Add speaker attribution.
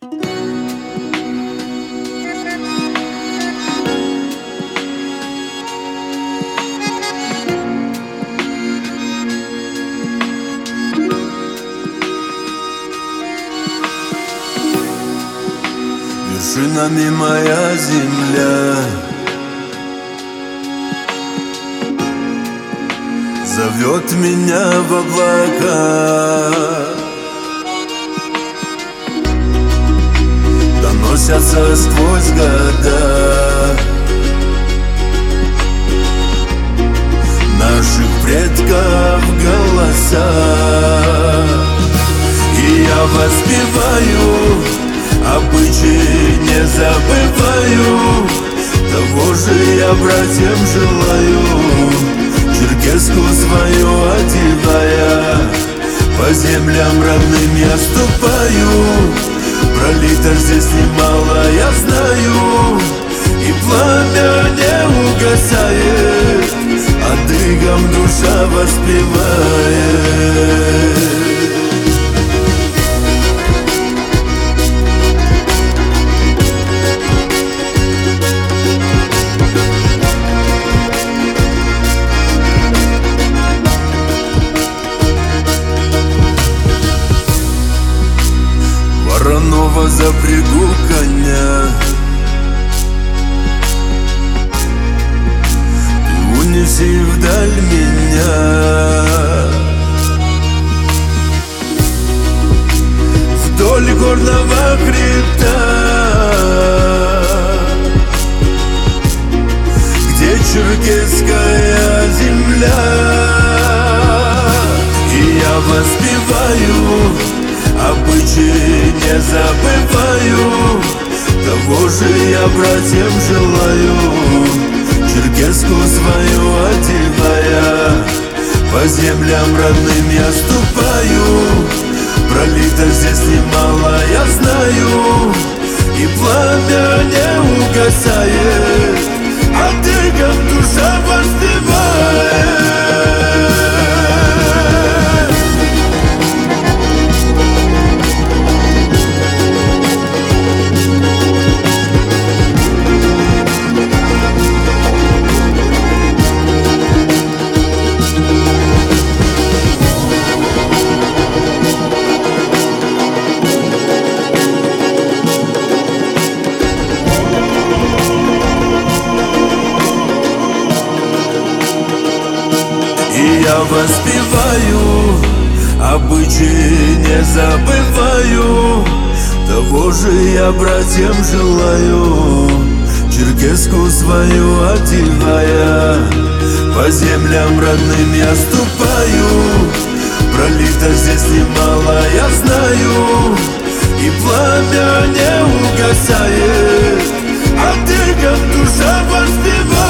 Speaker 1: Вершинами моя земля зовет меня в облака. Доносятся сквозь года наших предков голоса. И я воспеваю обычаи, не забываю. Того же я братьям желаю, черкеску свою одевая. По землям родным я ступаю, пролито здесь немало, я знаю. И пламя не угасает, адыгам душа воспевает. Воронова запрягу коня, ты унеси вдаль меня. Вдоль горного хребта, где черкесская земля. И я воспеваю обычаи, не забываю. Того же я братьям желаю, черкеску свою одевая. По землям родным я ступаю, пролито здесь немало, я знаю. И пламя не угасает, адыгам душа воспевает. Я воспеваю обычаи, не забываю. Того же я братьям желаю, черкеску свою одевая. По землям родным я ступаю, пролито здесь немало, я знаю. И пламя не угасает, адыгам душа воспевает.